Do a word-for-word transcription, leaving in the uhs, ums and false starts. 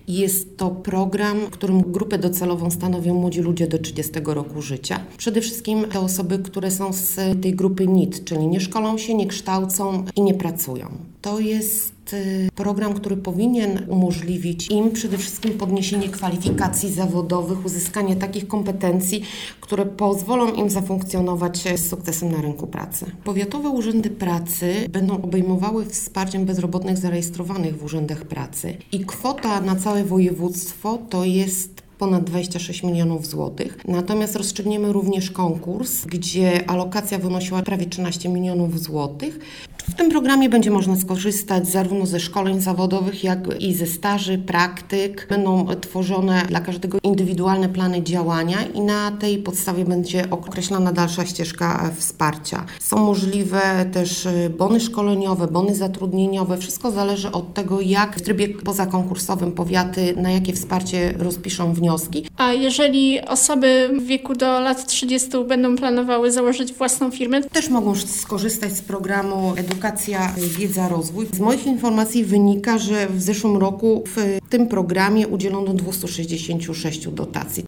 Jest to program, w którym grupę docelową stanowią młodzi ludzie do trzydziestego roku życia. Przede wszystkim te osoby, które są z tej grupy N I T, czyli nie szkolą się, nie kształcą i nie pracują. To jest program, który powinien umożliwić im przede wszystkim podniesienie kwalifikacji zawodowych, uzyskanie takich kompetencji, które pozwolą im zafunkcjonować z sukcesem na rynku pracy. Powiatowe urzędy pracy będą obejmowały wsparciem bezrobotnych zarejestrowanych w urzędach pracy i kwota na całe województwo to jest ponad dwadzieścia sześć milionów złotych. Natomiast rozstrzygniemy również konkurs, gdzie alokacja wynosiła prawie trzynaście milionów złotych. W tym programie będzie można skorzystać zarówno ze szkoleń zawodowych, jak i ze staży, praktyk. Będą tworzone dla każdego indywidualne plany działania i na tej podstawie będzie określona dalsza ścieżka wsparcia. Są możliwe też bony szkoleniowe, bony zatrudnieniowe. Wszystko zależy od tego, jak w trybie pozakonkursowym powiaty, na jakie wsparcie rozpiszą wnioski. A jeżeli osoby w wieku do lat trzydziestu będą planowały założyć własną firmę? Też mogą skorzystać z programu Edukacja, Wiedza, Rozwój. Z moich informacji wynika, że w zeszłym roku w tym programie udzielono dwieście sześćdziesiąt sześć dotacji.